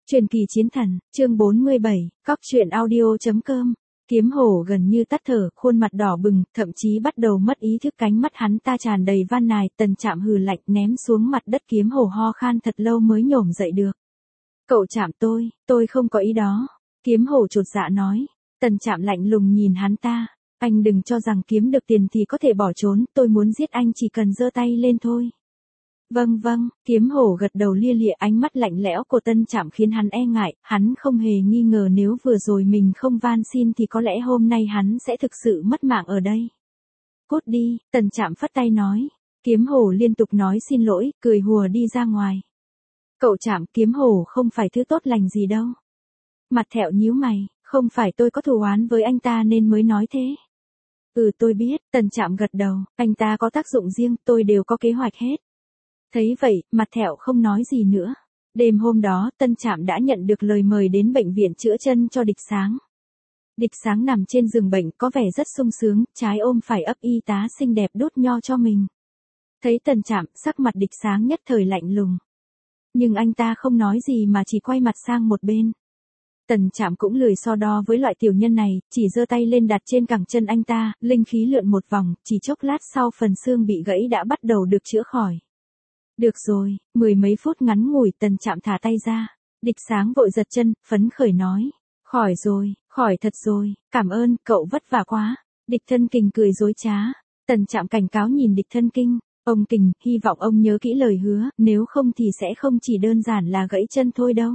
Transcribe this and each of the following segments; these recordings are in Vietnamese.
Truyền kỳ chiến thần, chương 47, cóc truyện audio.com. Kiếm hổ gần như tắt thở, khuôn mặt đỏ bừng, thậm chí bắt đầu mất ý thức, cánh mắt hắn ta tràn đầy van nài. Tần Trạm hừ lạnh ném xuống mặt đất, kiếm hổ ho khan thật lâu mới nhổm dậy được. Cậu Trạm tôi không có ý đó. Kiếm hổ chột dạ nói. Tần Trạm lạnh lùng nhìn hắn ta. Anh đừng cho rằng kiếm được tiền thì có thể bỏ trốn, tôi muốn giết anh chỉ cần giơ tay lên thôi. Vâng, kiếm hổ gật đầu lia lịa, ánh mắt lạnh lẽo của Tân Trạm khiến hắn e ngại, hắn không hề nghi ngờ nếu vừa rồi mình không van xin thì có lẽ hôm nay hắn sẽ thực sự mất mạng ở đây. Cút đi, Tần Trạm phất tay nói. Kiếm hổ liên tục nói xin lỗi, cười hùa đi ra ngoài. Cậu Trạm, kiếm hổ không phải thứ tốt lành gì đâu. Mặt thẹo nhíu mày, không phải tôi có thù oán với anh ta nên mới nói thế. Tôi biết, Tần Trạm gật đầu, anh ta có tác dụng riêng, tôi đều có kế hoạch hết. Thấy vậy, mặt thẹo không nói gì nữa. Đêm hôm đó, Tân Trạm đã nhận được lời mời đến bệnh viện chữa chân cho Địch Sáng. Địch Sáng nằm trên giường bệnh có vẻ rất sung sướng, trái ôm phải ấp y tá xinh đẹp đút nho cho mình. Thấy Tân Trạm, sắc mặt Địch Sáng nhất thời lạnh lùng. Nhưng anh ta không nói gì mà chỉ quay mặt sang một bên. Tần Trạm cũng lười so đo với loại tiểu nhân này, chỉ giơ tay lên đặt trên cẳng chân anh ta, linh khí lượn một vòng, chỉ chốc lát sau phần xương bị gãy đã bắt đầu được chữa khỏi. Được rồi, mười mấy phút ngắn ngủi, Tần Trạm thả tay ra. Địch Sáng vội giật chân, phấn khởi nói. Khỏi rồi, khỏi thật rồi, cảm ơn, cậu vất vả quá. Địch Thân Kình cười dối trá. Tần Trạm cảnh cáo nhìn Địch Thân Kinh. Ông Kình, hy vọng ông nhớ kỹ lời hứa, nếu không thì sẽ không chỉ đơn giản là gãy chân thôi đâu.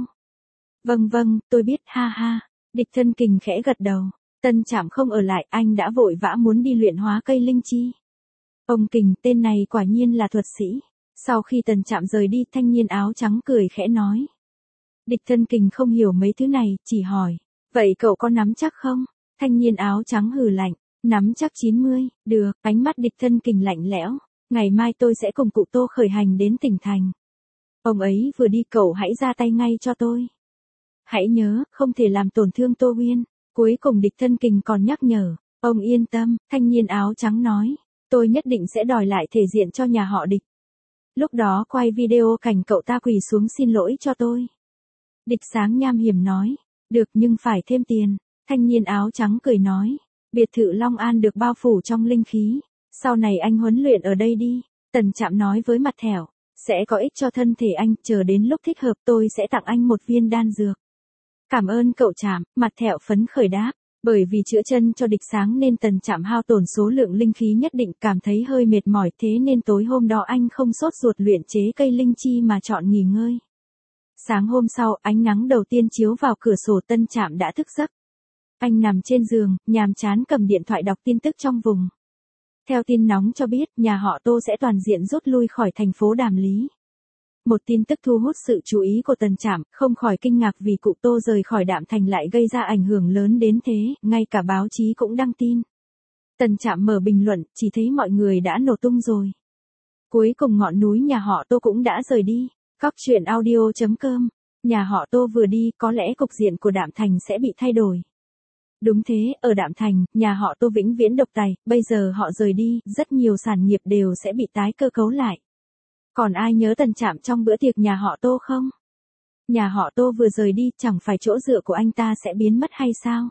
Vâng, tôi biết, ha ha. Địch Thân Kình khẽ gật đầu. Tần Trạm không ở lại, anh đã vội vã muốn đi luyện hóa cây linh chi. Ông Kình, tên này quả nhiên là thuật sĩ. Sau khi Tần Trạm rời đi, thanh niên áo trắng cười khẽ nói. Địch Thân Kình không hiểu mấy thứ này, chỉ hỏi. Vậy cậu có nắm chắc không? Thanh niên áo trắng hừ lạnh. Nắm chắc 90, được, ánh mắt Địch Thân Kình lạnh lẽo. Ngày mai tôi sẽ cùng cụ Tô khởi hành đến tỉnh thành. Ông ấy vừa đi, cậu hãy ra tay ngay cho tôi. Hãy nhớ, không thể làm tổn thương Tô Uyên. Cuối cùng Địch Thân Kình còn nhắc nhở. Ông yên tâm, thanh niên áo trắng nói. Tôi nhất định sẽ đòi lại thể diện cho nhà họ Địch. Lúc đó quay video cảnh cậu ta quỳ xuống xin lỗi cho tôi. Địch Sáng nham hiểm nói. Được, nhưng phải thêm tiền. Thanh niên áo trắng cười nói. Biệt thự Long An được bao phủ trong linh khí. Sau này anh huấn luyện ở đây đi. Tần Trạm nói với mặt thẻo. Sẽ có ích cho thân thể anh, chờ đến lúc thích hợp tôi sẽ tặng anh một viên đan dược. Cảm ơn cậu Trạm, mặt thẹo phấn khởi đáp. Bởi vì chữa chân cho Địch Sáng nên Tần Trạm hao tổn số lượng linh khí nhất định, cảm thấy hơi mệt mỏi, thế nên tối hôm đó anh không sốt ruột luyện chế cây linh chi mà chọn nghỉ ngơi. Sáng hôm sau, ánh nắng đầu tiên chiếu vào cửa sổ, Tân Trạm đã thức giấc. Anh nằm trên giường, nhàm chán cầm điện thoại đọc tin tức trong vùng. Theo tin nóng cho biết, nhà họ Tô sẽ toàn diện rút lui khỏi thành phố Đàm Lý. Một tin tức thu hút sự chú ý của Tần Trạm, không khỏi kinh ngạc vì cụ Tô rời khỏi Đạm Thành lại gây ra ảnh hưởng lớn đến thế, ngay cả báo chí cũng đăng tin. Tần Trạm mở bình luận, chỉ thấy mọi người đã nổ tung rồi. Cuối cùng ngọn núi nhà họ Tô cũng đã rời đi. Cóc truyện audio.com. Nhà họ Tô vừa đi, có lẽ cục diện của Đạm Thành sẽ bị thay đổi. Đúng thế, ở Đạm Thành, nhà họ Tô vĩnh viễn độc tài, bây giờ họ rời đi, rất nhiều sản nghiệp đều sẽ bị tái cơ cấu lại. Còn ai nhớ Tần Trạm trong bữa tiệc nhà họ Tô không? Nhà họ Tô vừa rời đi, chẳng phải chỗ dựa của anh ta sẽ biến mất hay sao?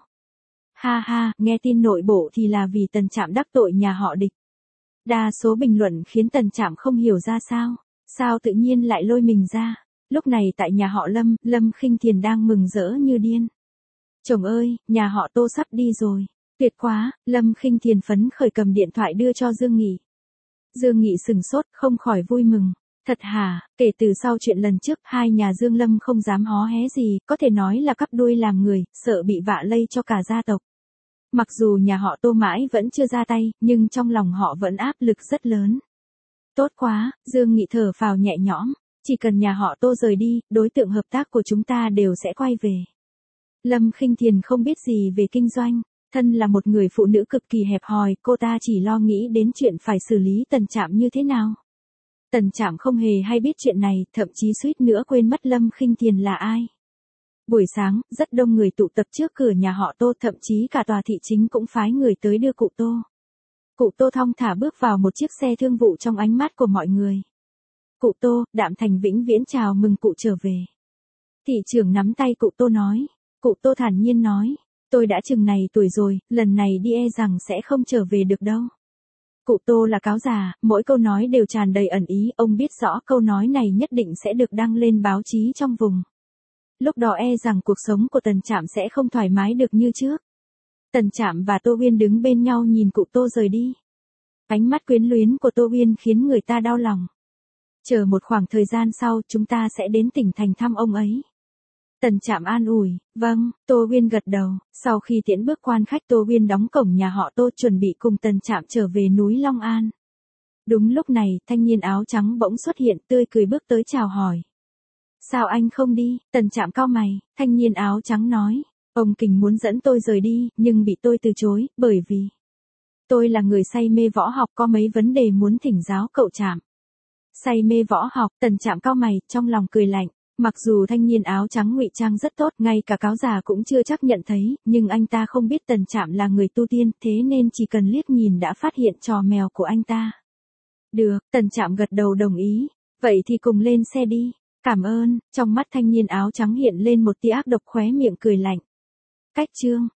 Ha ha, nghe tin nội bộ thì là vì Tần Trạm đắc tội nhà họ Địch. Đa số bình luận khiến Tần Trạm không hiểu ra sao. Sao tự nhiên lại lôi mình ra? Lúc này tại nhà họ Lâm, Lâm Khinh Thiền đang mừng rỡ như điên. Chồng ơi, nhà họ Tô sắp đi rồi. Tuyệt quá, Lâm Khinh Thiền phấn khởi cầm điện thoại đưa cho Dương Nghị. Dương Nghị sừng sốt, không khỏi vui mừng. Thật hả, kể từ sau chuyện lần trước, hai nhà Dương Lâm không dám hó hé gì, có thể nói là cắp đuôi làm người, sợ bị vạ lây cho cả gia tộc. Mặc dù nhà họ Tô mãi vẫn chưa ra tay, nhưng trong lòng họ vẫn áp lực rất lớn. Tốt quá, Dương Nghị thở phào nhẹ nhõm. Chỉ cần nhà họ Tô rời đi, đối tượng hợp tác của chúng ta đều sẽ quay về. Lâm Khinh Thiền không biết gì về kinh doanh. Thân là một người phụ nữ cực kỳ hẹp hòi, cô ta chỉ lo nghĩ đến chuyện phải xử lý Tần Trạm như thế nào. Tần Trạm không hề hay biết chuyện này, thậm chí suýt nữa quên mất Lâm Khinh Thiền là ai. Buổi sáng, rất đông người tụ tập trước cửa nhà họ Tô, thậm chí cả tòa thị chính cũng phái người tới đưa cụ Tô. Cụ Tô thong thả bước vào một chiếc xe thương vụ trong ánh mắt của mọi người. Cụ Tô, Đạm Thành vĩnh viễn chào mừng cụ trở về. Thị trưởng nắm tay cụ Tô nói. Cụ Tô thản nhiên nói. Tôi đã chừng này tuổi rồi, lần này đi e rằng sẽ không trở về được đâu. Cụ Tô là cáo già, mỗi câu nói đều tràn đầy ẩn ý, ông biết rõ câu nói này nhất định sẽ được đăng lên báo chí trong vùng. Lúc đó e rằng cuộc sống của Tần Trạm sẽ không thoải mái được như trước. Tần Trạm và Tô Uyên đứng bên nhau nhìn cụ Tô rời đi. Ánh mắt quyến luyến của Tô Uyên khiến người ta đau lòng. Chờ một khoảng thời gian sau chúng ta sẽ đến tỉnh thành thăm ông ấy. Tần Trạm an ủi. Vâng, Tô Uyên gật đầu. Sau khi tiễn bước quan khách, Tô Uyên đóng cổng nhà họ Tô chuẩn bị cùng Tần Trạm trở về núi Long An. Đúng lúc này, thanh niên áo trắng bỗng xuất hiện, tươi cười bước tới chào hỏi. Sao anh không đi? Tần Trạm cau mày. Thanh niên áo trắng nói. Ông Kình muốn dẫn tôi rời đi, nhưng bị tôi từ chối, bởi vì tôi là người say mê võ học, có mấy vấn đề muốn thỉnh giáo cậu Trạm. Say mê võ học? Tần Trạm cau mày, trong lòng cười lạnh. Mặc dù thanh niên áo trắng ngụy trang rất tốt, ngay cả cáo già cũng chưa chắc nhận thấy, nhưng anh ta không biết Tần Trạm là người tu tiên, thế nên chỉ cần liếc nhìn đã phát hiện trò mèo của anh ta. Được, Tần Trạm gật đầu đồng ý. Vậy thì cùng lên xe đi. Cảm ơn. Trong mắt thanh niên áo trắng hiện lên một tia ác độc, khóe miệng cười lạnh. Cách chương